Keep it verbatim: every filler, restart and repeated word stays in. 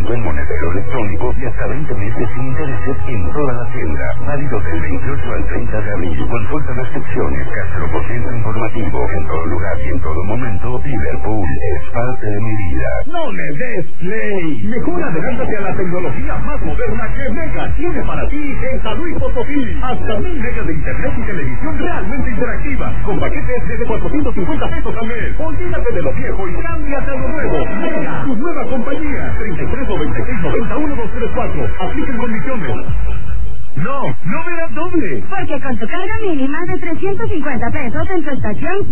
descuento en monedero electrónico y hasta veinte meses sin intereses en toda la tienda. Válido del veintiocho al treinta de abril. Consulta restricciones. Castro por ciento informativo. En todo lugar y en todo momento, Liverpool es parte de mi vida. No le des play. Mejor adelántate a la tecnología más moderna que Mega tiene para ti en San Luis Potosí. Hasta mil megas de internet y televisión realmente interactiva. Con paquetes desde cuatrocientos cincuenta pesos al mes. Olvídate de lo viejo y cámbiate a lo nuevo. Mega, tu nueva compañía. treinta y tres noventa y seis noventa uno dos tres cuatro. Apliquen condiciones. No, no me das doble. Porque con tu carga mínima de trescientos cincuenta pesos en tu estación